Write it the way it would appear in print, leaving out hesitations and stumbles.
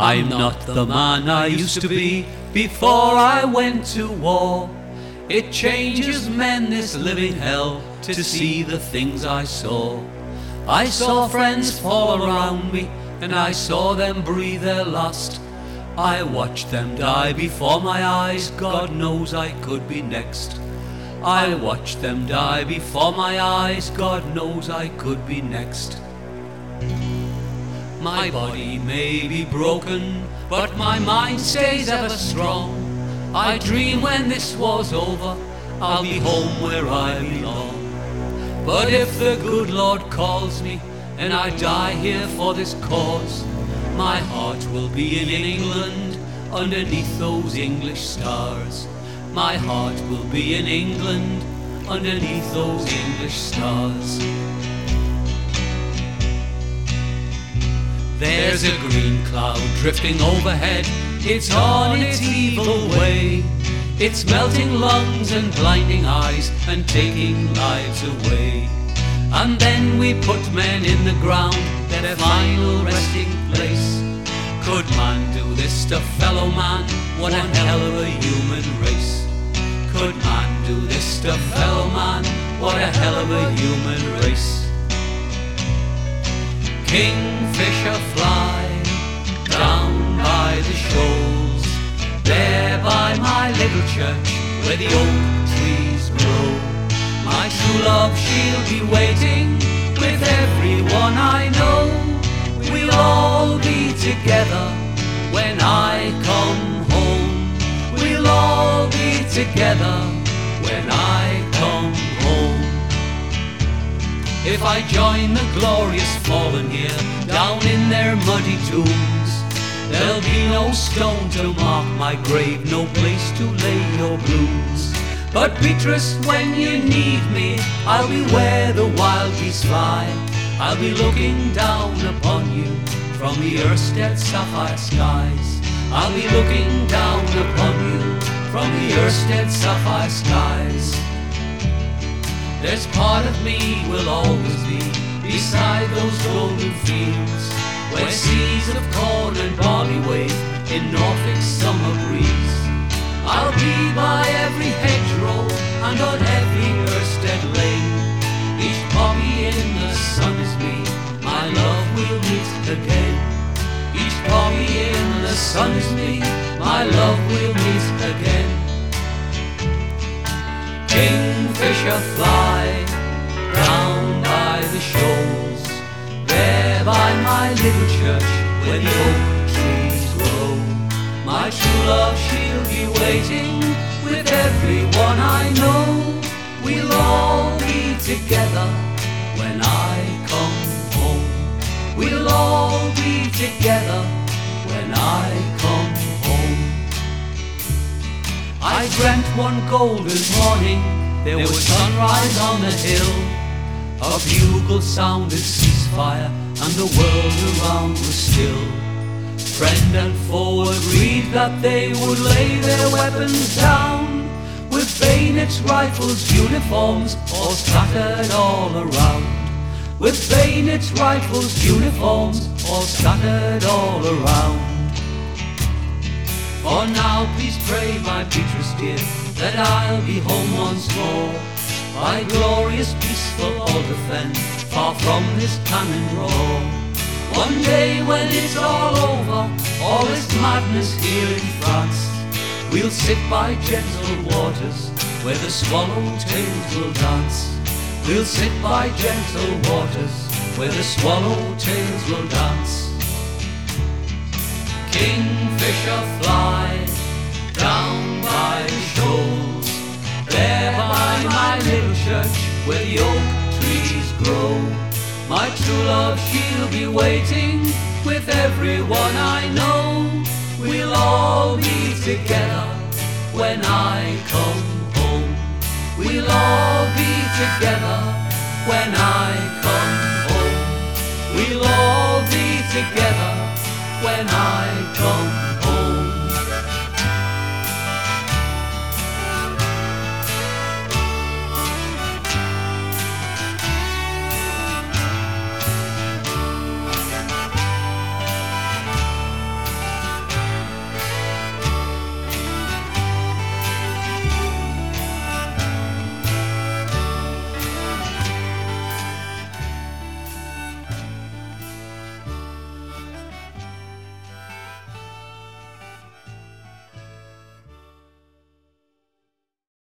I'm not the man I used to be before I went to war. It changes men, this living hell, to see the things I saw. I saw friends fall around me, and I saw them breathe their last. I watched them die before my eyes, God knows I could be next. I watched them die before my eyes, God knows I could be next. My body may be broken, but my mind stays ever strong. I dream when this war's over, I'll be home where I belong. But if the good Lord calls me, and I die here for this cause, my heart will be in England, underneath those English stars. My heart will be in England, underneath those English stars. There's a green cloud drifting overhead, it's on its evil way. It's melting lungs and blinding eyes and taking lives away. And then we put men in the ground, their final resting place. Could man do this to fellow man? What a hell of a human race. Could man do this to fellow man? What a hell of a human race. Kingfisher fly down by the shoals, there by my little church where the oak trees grow. My true love, she'll be waiting with everyone I know. We'll all be together when I come home. We'll all be together when I come home. If I join the glorious fallen here down in their muddy tombs, there'll be no stone to mark my grave, no place to lay your blooms. But Beatrice, when you need me, I'll be where the wild geese fly. I'll be looking down upon you from the Ørsted sapphire skies. I'll be looking down upon you from the Ørsted sapphire skies. There's part of me will always be beside those golden fields, where seas of corn and barley wave in Norfolk's summer breeze. I'll be by every hedgerow and on every Ørsted lane. Each poppy in the sun is me, my love will meet again. Each poppy in the sun is me, my love will meet again. Kingfisher fly down by the shoals, there by my little church where the oak trees grow. My true love, she'll be waiting with everyone I know. We'll all be together when I come home. We'll all be together when I come home. I dreamt one golden morning there was sunrise on the hill. A bugle sounded ceasefire and the world around was still. Friend and foe agreed that they would lay their weapons down, with bayonets, rifles, uniforms all scattered all around. With bayonets, rifles, uniforms all scattered all around. For now please pray, my Beatrice dear, that I'll be home once more, by glorious peaceful Aldefend, far from this cannon roar. One day when it's all over, all this madness here in France, we'll sit by gentle waters where the swallowtails will dance. We'll sit by gentle waters where the swallowtails will dance. Kingfisher fly down by the shoals, there by my little church where the oak trees grow. My true love, she'll be waiting with everyone I know. We'll all be together when I come home. We'll all be together when I come home. We'll all be together when I come home.